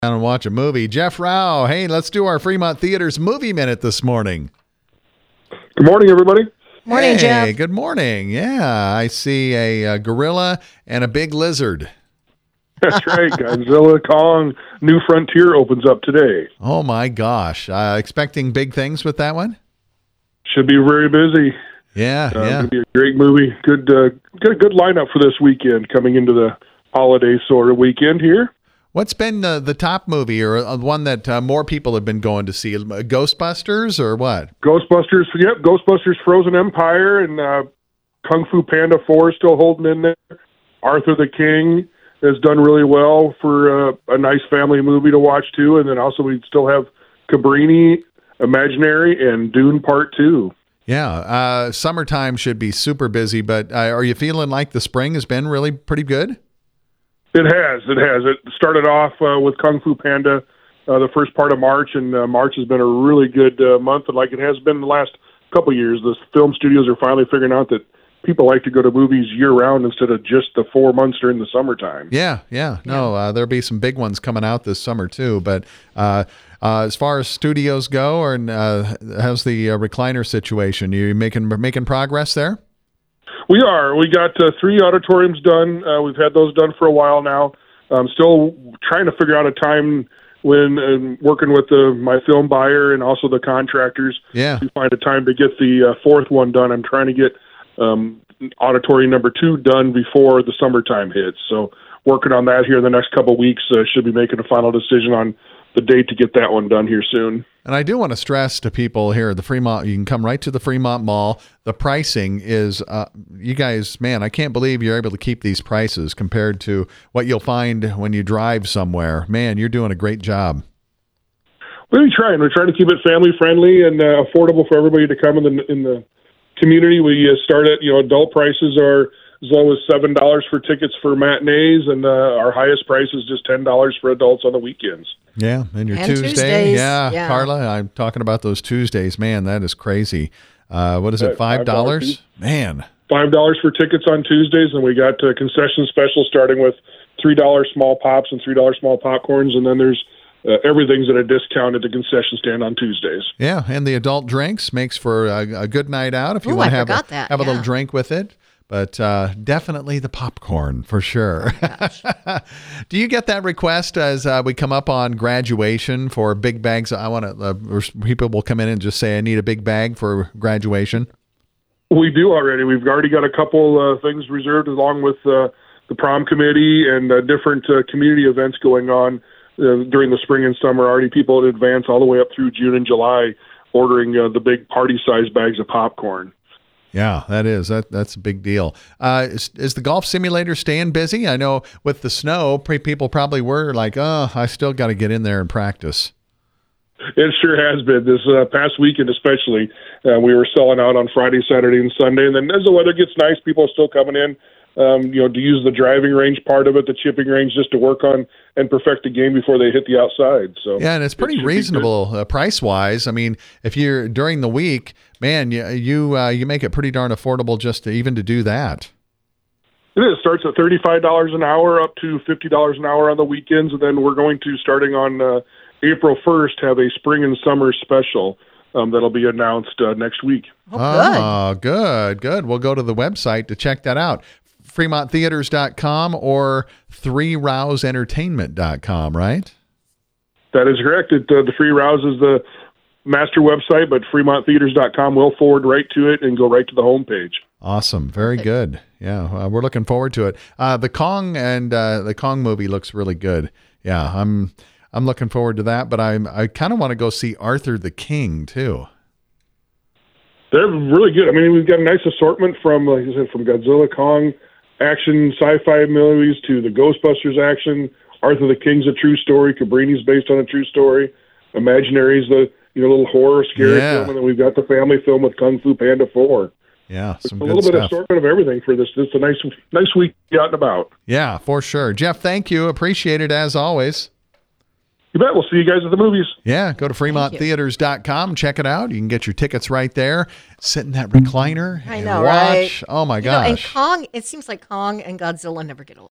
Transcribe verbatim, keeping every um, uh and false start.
Down and watch a movie. Jeff Rao, hey, let's do our Fremont Theaters Movie Minute this morning. Good morning, everybody. Morning, hey, Jeff. Good morning. Yeah, I see a, a gorilla and a big lizard. That's right. Godzilla, Kong, New Frontier opens up today. Oh, my gosh. Uh, expecting big things with that one? Should be very busy. Yeah, uh, yeah. It'll be a great movie. Good, uh, got a good lineup for this weekend coming into the holiday sort of weekend here. What's been uh, the top movie or uh, one that uh, more people have been going to see? Ghostbusters or what? Ghostbusters, yep, Ghostbusters Frozen Empire, and uh, Kung Fu Panda four is still holding in there. Arthur the King has done really well for uh, a nice family movie to watch, too. And then also we still have Cabrini, Imaginary, and Dune Part two. Yeah, uh, summertime should be super busy, but uh, are you feeling like the spring has been really pretty good? It has. It has. It started off uh, with Kung Fu Panda uh, the first part of March, and uh, March has been a really good uh, month. And like it has been the last couple of years, the film studios are finally figuring out that people like to go to movies year-round instead of just the four months during the summertime. Yeah, yeah. No, uh, there'll be some big ones coming out this summer, too. But uh, uh, as far as studios go, or uh, how's the uh, recliner situation? You making making progress there? We are. We got uh, three auditoriums done. Uh, we've had those done for a while now. I'm still trying to figure out a time when uh, working with the, my film buyer and also the contractors yeah. to find a time to get the uh, fourth one done. I'm trying to get um, auditorium number two done before the summertime hits. So working on that here in the next couple of weeks. Uh, should be making a final decision on the date to get that one done here soon. And I do want to stress to people here at the Fremont, you can come right to the Fremont Mall. The pricing is, uh, you guys, man, I can't believe you're able to keep these prices compared to what you'll find when you drive somewhere. Man, you're doing a great job. We're trying. We're trying to keep it family friendly and uh, affordable for everybody to come in the in the community. We uh, start at, you know, adult prices are as low as seven dollars for tickets for matinees, and uh, our highest price is just ten dollars for adults on the weekends. Yeah, and your And Tuesday. Tuesdays, Yeah, yeah. Carla, I'm talking about those Tuesdays. Man, that is crazy. Uh, what is it, Right, five five dollars. dollars? Man. five dollars for tickets on Tuesdays, and we got uh, concession specials starting with three dollars small pops and three dollars small popcorns, and then there's uh, everything's at a discount at the concession stand on Tuesdays. Yeah, and the adult drinks makes for a, a good night out if you Ooh, want to I have, a, forgot that, have a little yeah. drink with it. But uh, definitely the popcorn for sure. Do you get that request as uh, we come up on graduation for big bags? I want to. Uh, or people will come in and just say, "I need a big bag for graduation." We do already. We've already got a couple uh, things reserved, along with uh, the prom committee and uh, different uh, community events going on uh, during the spring and summer. Already people in advance, all the way up through June and July, ordering uh, the big party-sized bags of popcorn. Yeah, that is. That That's a big deal. Uh, is, is the golf simulator staying busy? I know with the snow, pre- people probably were like, oh, I still got to get in there and practice. It sure has been. This uh, past weekend especially, uh, we were selling out on Friday, Saturday, and Sunday. And then as the weather gets nice, people are still coming in, um, you know, to use the driving range part of it, the chipping range, just to work on and perfect the game before they hit the outside. So yeah, and it's pretty it reasonable uh, price-wise. I mean, if you're during the week, man, you you, uh, you make it pretty darn affordable just to even to do that. It is. Starts at thirty-five dollars an hour up to fifty dollars an hour on the weekends. And then we're going to, starting on uh, April first, have a spring and summer special um, that'll be announced uh, next week. Oh, good. Oh, good, good. We'll go to the website to check that out. Fremont Theaters dot com or three rouse entertainment dot com, right? That is correct. It, uh, the Free Rouse is the master website, but Fremont Theaters dot com will forward right to it and go right to the homepage. Awesome. Very good. Yeah, uh, we're looking forward to it. Uh, the Kong and uh, the Kong movie looks really good. Yeah, I'm I'm looking forward to that, but I'm I kind of want to go see Arthur the King too. They're really good. I mean, we've got a nice assortment from, like I said, from Godzilla, Kong, action, sci-fi movies to the Ghostbusters action. Arthur the King's a true story. Cabrini's based on a true story. Imaginary's the you know little horror scary Yeah. film, and then we've got the family film with Kung Fu Panda four. Yeah, It's some a good little bit of stuff. assortment of everything for this. It's a nice, nice week out and about. Yeah, for sure. Jeff, thank you. Appreciate it as always. You bet. We'll see you guys at the movies. Yeah, go to Fremont Theaters dot com. Check it out. You can get your tickets right there. Sit in that recliner I and know, watch. right? Oh, my You know, and gosh. Kong, it seems like Kong and Godzilla never get along.